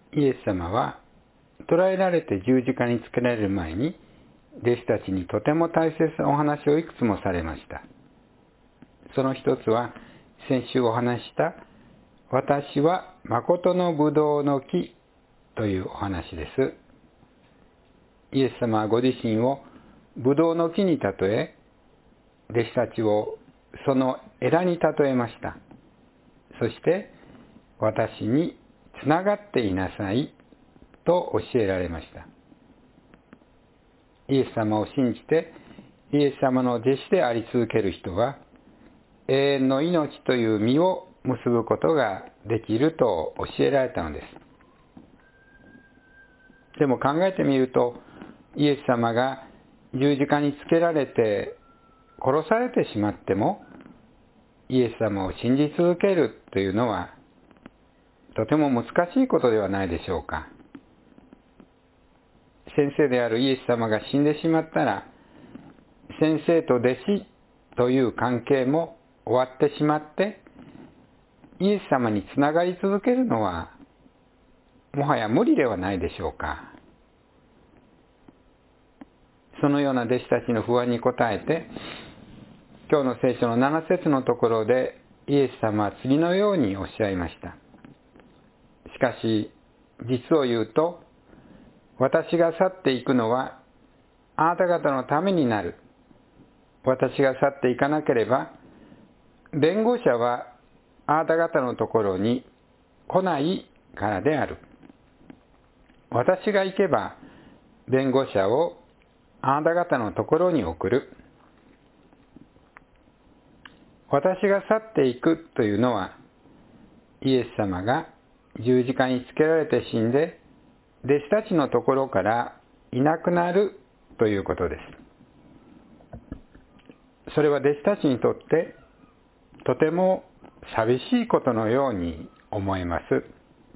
イエス様は捕らえられて十字架につけられる前に弟子たちにとても大切なお話をいくつもされました。その一つは先週お話した私は誠のブドウの木というお話です。イエス様はご自身をブドウの木に例え、弟子たちをその枝に例えました。そして私につながっていなさいと教えられました。イエス様を信じてイエス様の弟子であり続ける人は永遠の命という実を結ぶことができると教えられたのです。でも考えてみると、イエス様が十字架につけられて殺されてしまってもイエス様を信じ続けるというのはとても難しいことではないでしょうか。先生であるイエス様が死んでしまったら、先生と弟子という関係も終わってしまって、イエス様につながり続けるのはもはや無理ではないでしょうか。そのような弟子たちの不安に応えて、今日の聖書の7節のところでイエス様は次のようにおっしゃいました。しかし、実を言うと、私が去っていくのはあなた方のためになる。私が去っていかなければ、弁護者はあなた方のところに来ないからである。私が行けば、弁護者をあなた方のところに送る。私が去っていくというのは、イエス様が十字架につけられて死んで、弟子たちのところからいなくなるということです。それは弟子たちにとってとても寂しいことのように思えます。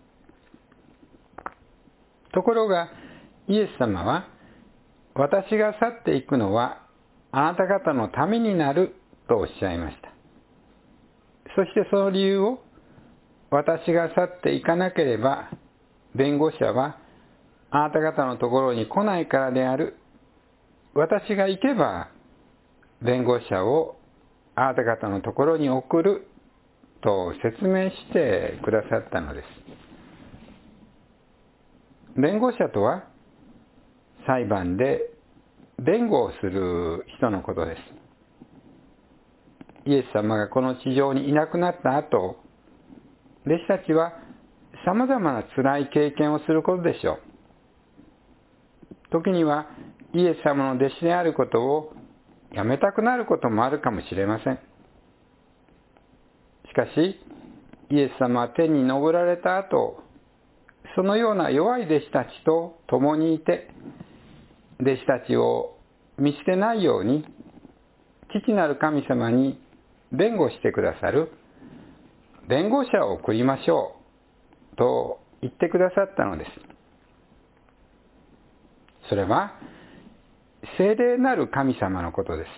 ところがイエス様は私が去っていくのはあなた方のためになるとおっしゃいました。そしてその理由を私が去っていかなければ弁護者はあなた方のところに来ないからである。私が行けば弁護者をあなた方のところに送ると説明してくださったのです。弁護者とは裁判で弁護をする人のことです。イエス様がこの地上にいなくなった後、弟子たちは様々な辛い経験をすることでしょう。時にはイエス様の弟子であることをやめたくなることもあるかもしれません。しかし、イエス様は天に昇られた後、そのような弱い弟子たちと共にいて、弟子たちを見捨てないように、父なる神様に弁護してくださる弁護者を送りましょうと言ってくださったのです。それは聖霊なる神様のことです。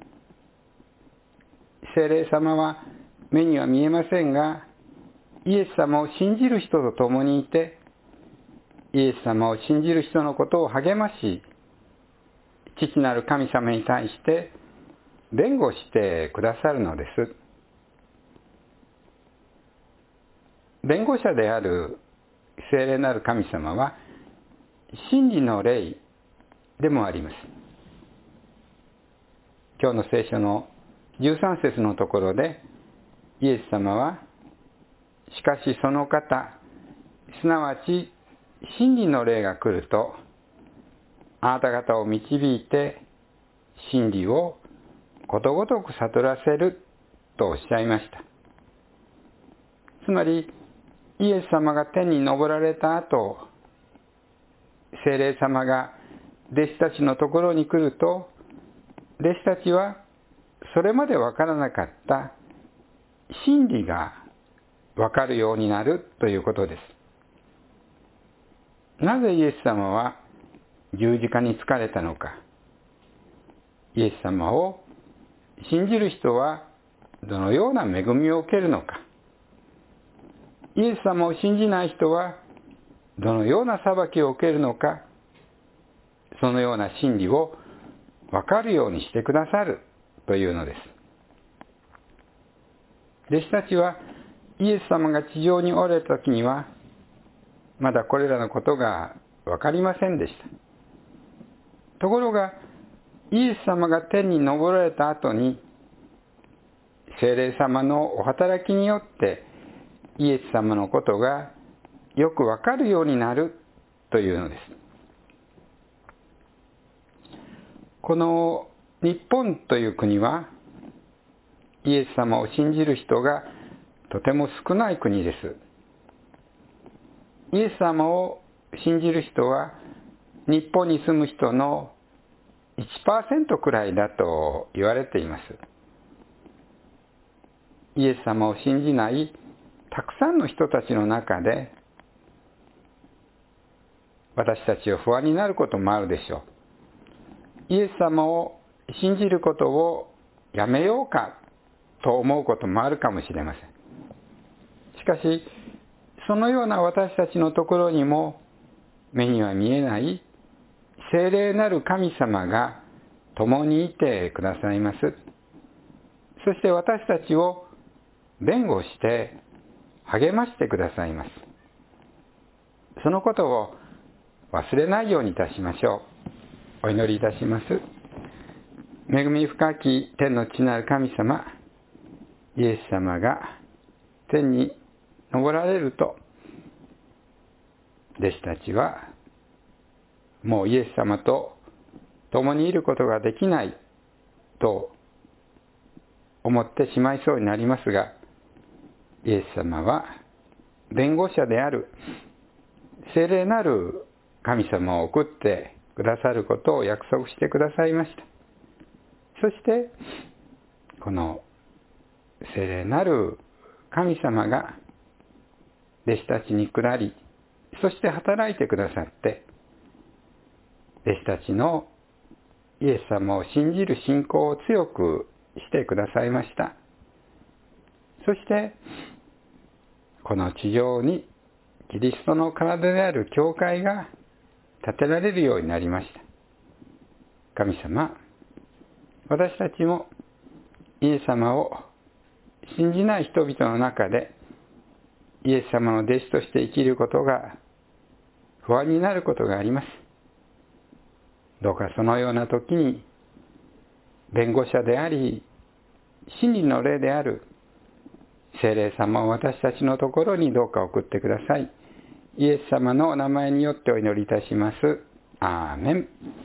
聖霊様は目には見えませんが、イエス様を信じる人と共にいて、イエス様を信じる人のことを励まし、父なる神様に対して弁護してくださるのです。弁護者である聖霊なる神様は真理の霊でもあります。今日の聖書の13節のところでイエス様は、しかしその方、すなわち真理の霊が来ると、あなた方を導いて真理をことごとく悟らせるとおっしゃいました。つまり、イエス様が天に昇られた後、聖霊様が弟子たちのところに来ると、弟子たちはそれまでわからなかった真理がわかるようになるということです。なぜイエス様は十字架につかれたのか。イエス様を信じる人はどのような恵みを受けるのか。イエス様を信じない人はどのような裁きを受けるのか、そのような真理を分かるようにしてくださるというのです。弟子たちはイエス様が地上におられた時には、まだこれらのことが分かりませんでした。ところが、イエス様が天に昇られた後に、聖霊様のお働きによってイエス様のことがよくわかるようになるというのです。この日本という国はイエス様を信じる人がとても少ない国です。イエス様を信じる人は日本に住む人の 1% くらいだと言われています。イエス様を信じないたくさんの人たちの中で、私たちは不安になることもあるでしょう。イエス様を信じることをやめようかと思うこともあるかもしれません。しかし、そのような私たちのところにも目には見えない聖霊なる神様が共にいてくださいます。そして私たちを弁護して励ましてくださいます。そのことを忘れないようにいたしましょう。お祈りいたします。恵み深き天の父なる神様、イエス様が天に昇られると、弟子たちはもうイエス様と共にいることができないと思ってしまいそうになりますが、イエス様は弁護者である聖霊なる神様を送ってくださることを約束してくださいました。そしてこの聖霊なる神様が弟子たちに下り、そして働いてくださって、弟子たちのイエス様を信じる信仰を強くしてくださいました。そしてこの地上にキリストの体である教会が建てられるようになりました。神様、私たちもイエス様を信じない人々の中でイエス様の弟子として生きることが不安になることがあります。どうかそのような時に弁護者であり真理の霊である聖霊様を私たちのところにどうか送ってください。イエス様のお名前によってお祈りいたします。アーメン。